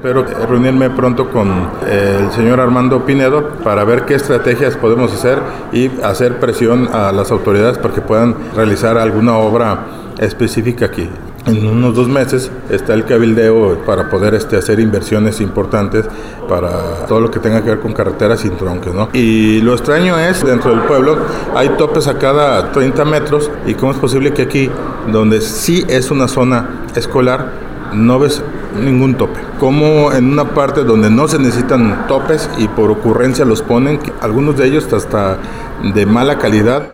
Espero reunirme pronto con el señor Armando Pinedo para ver qué estrategias podemos hacer y hacer presión a las autoridades para que puedan realizar alguna obra específica aquí. En unos 2 meses está el cabildeo para poder hacer inversiones importantes para todo lo que tenga que ver con carreteras y tronques, ¿no? Y lo extraño es, dentro del pueblo hay topes a cada 30 metros y cómo es posible que aquí, donde sí es una zona escolar, no ves ningún tope. Como en una parte donde no se necesitan topes y por ocurrencia los ponen, algunos de ellos hasta de mala calidad.